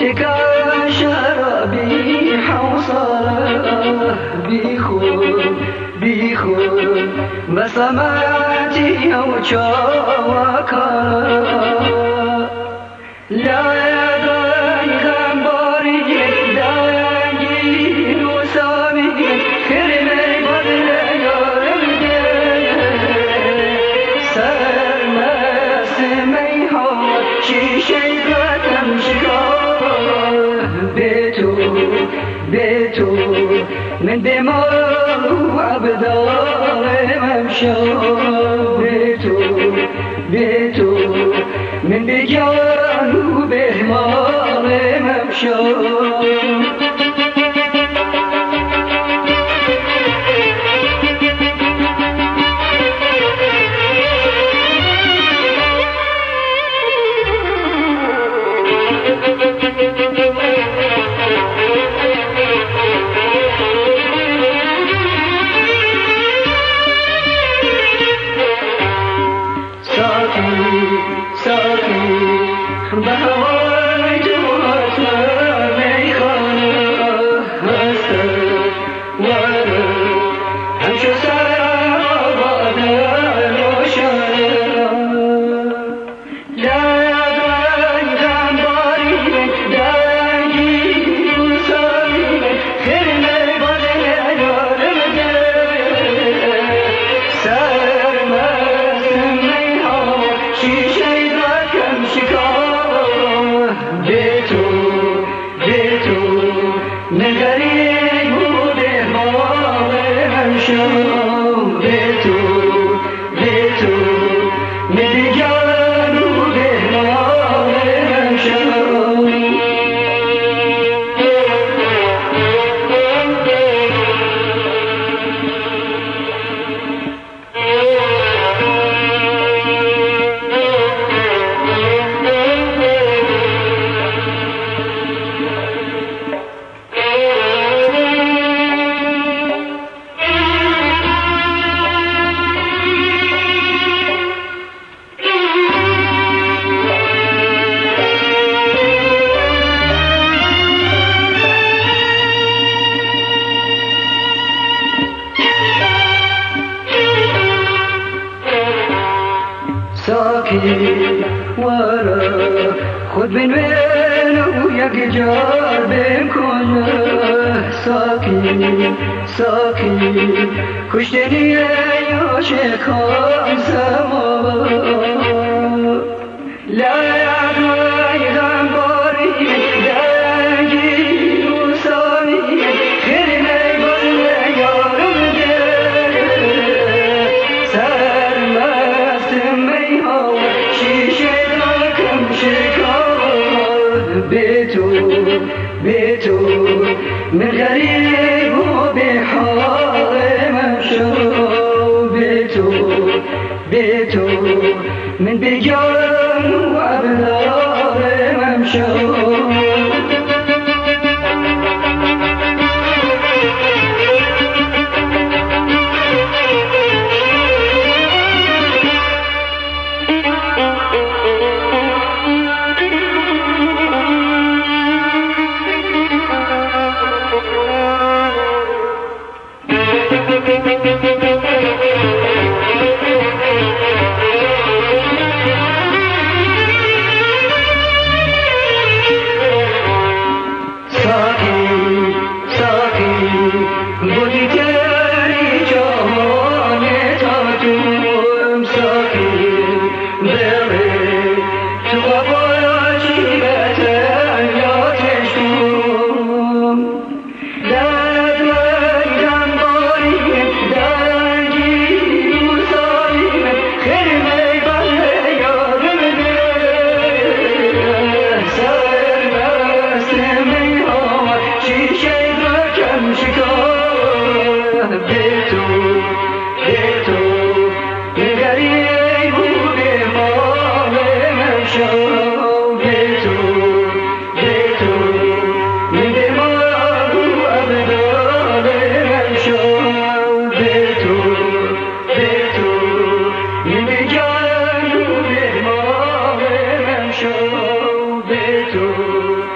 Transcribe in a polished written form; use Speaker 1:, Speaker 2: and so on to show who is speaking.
Speaker 1: تكا شرابي حوصله بيخون بسماتي أو شواكا لا يدعي غنباري دايين وسامي كرمي بدل يارمدي سرمس ميها شيشي قدم شكار بيتو من دماغ وعبدار ممشى بيتو من بجان وبهمار ممشى بهواي جواتنا ميخانة هستر وانا همشو سابقنا روشانا لا يدعي غنباري دايي وصاري خيرنا بدل يارمدي سرمس ميها شيشي ذاكم شكار بيتو من غريب وبهمار ممشى بيتو من بجان وبهمار ممشى ساكن ورا خد من وين وياك جار بكون ساكن كشتني يا شيخان سما لا يدعي غنباري دايي وسامي خيرنا بدل يارمدي سرمس ميها شيشي ذاكم شكار بيتو من غريب وبحار ممشى بيتو من بجان وأبدار ممشى تو